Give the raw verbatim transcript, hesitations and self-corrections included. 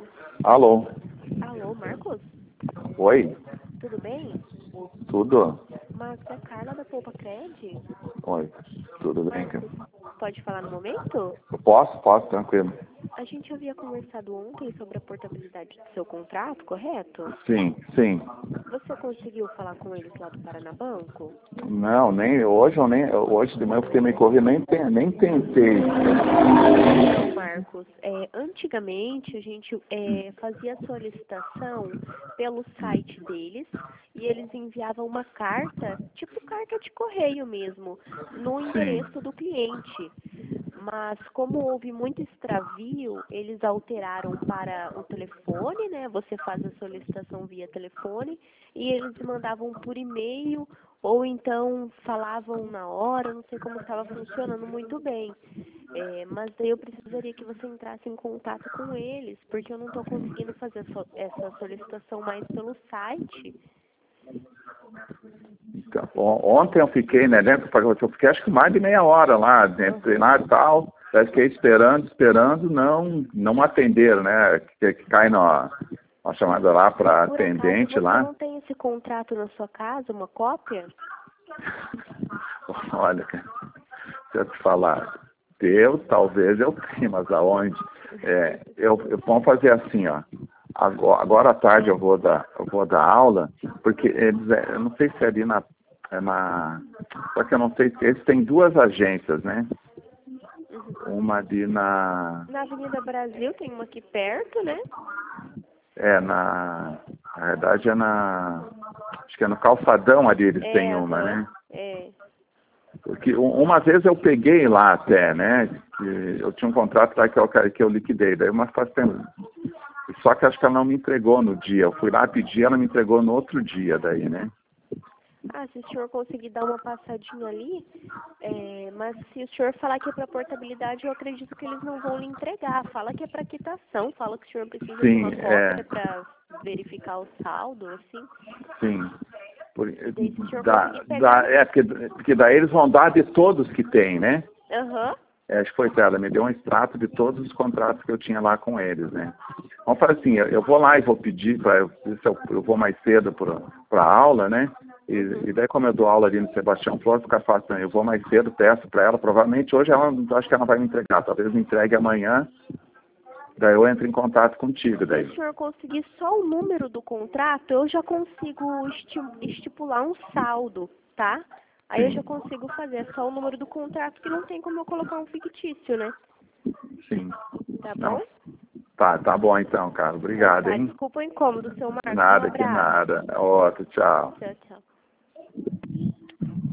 Alô? Alô, Marcos? Oi? Tudo bem? Tudo? Marcos, é Carla da Poupa Cred? Oi, tudo bem? Marcos, pode falar no momento? Eu posso? Posso, tranquilo. A gente havia conversado ontem sobre a portabilidade do seu contrato, correto? Sim, sim. Você conseguiu falar com eles lá do Paranabanco? Não, nem hoje, eu nem, hoje de manhã eu fiquei meio corrido, nem, ten- nem tentei. Então, Marcos, é, antigamente a gente é, fazia a solicitação pelo site deles e eles enviavam uma carta, tipo carta de correio mesmo, no Sim, endereço do cliente. Mas como houve muito extravio, eles alteraram para o telefone, né? Você faz a solicitação via telefone e eles mandavam por e-mail ou então falavam na hora, não sei como estava funcionando muito bem. É, mas daí eu precisaria que você entrasse em contato com eles, porque eu não estou conseguindo fazer so- essa solicitação mais pelo site. então, on- ontem eu fiquei, né, dentro, eu fiquei acho que mais de meia hora lá, entrei lá e tal, aí fiquei esperando, esperando, não, não atenderam, né, que, que cai na, uma chamada lá para Por acaso atendente você lá. não tem esse contrato na sua casa, uma cópia? Olha, cara, se eu te falar, eu talvez eu tenha, mas aonde? É, eu, eu vamos fazer assim, ó. Agora, agora à tarde eu vou dar, eu vou dar aula, porque eles, é, eu não sei se é ali na, é na, só que eu não sei, eles têm duas agências, né? Uhum. Uma ali na, Na Avenida Brasil tem uma aqui perto, né? é na, na verdade é na, acho que é no Calçadão ali eles têm É, uma, aham, né? é. Porque u- uma vez eu peguei lá até, né? Que eu tinha um contrato lá que eu, que eu liquidei, daí uma faz tempo. Só que acho que ela não me entregou no dia. Eu fui lá pedir, ela me entregou no outro dia daí, né? Ah, se o senhor conseguir dar uma passadinha ali, é, mas se o senhor falar que é para portabilidade, eu acredito que eles não vão lhe entregar. Fala que é para quitação, fala que o senhor precisa de Sim, uma é, cópia para verificar o saldo, assim. sim. Por, E daí se o senhor da, conseguir pegar da, no... é, porque, porque daí eles vão dar de todos que tem, né? Aham. É, acho que foi ela, me deu um extrato de todos os contratos que eu tinha lá com eles, né? Vamos fazer assim, eu, eu vou lá e vou pedir para eu, se eu, eu vou mais cedo para a aula, né? E, Uhum. e daí como eu dou aula ali no Sebastião Flores, fica fácil também. Eu vou mais cedo, peço para ela, provavelmente hoje ela, eu acho que ela não vai me entregar, talvez me entregue amanhã, daí eu entro em contato contigo Se daí. o senhor conseguir só o número do contrato, eu já consigo esti- estipular um saldo, tá? Aí eu Sim, já consigo fazer é só o número do contrato, que não tem como eu colocar um fictício, né? sim. Tá Não, bom? tá, tá bom então, cara. Então Obrigado, tá, hein? desculpa o incômodo, seu Marcos. Um Nada, que abraço. nada. Outro, tchau. Tchau, tchau.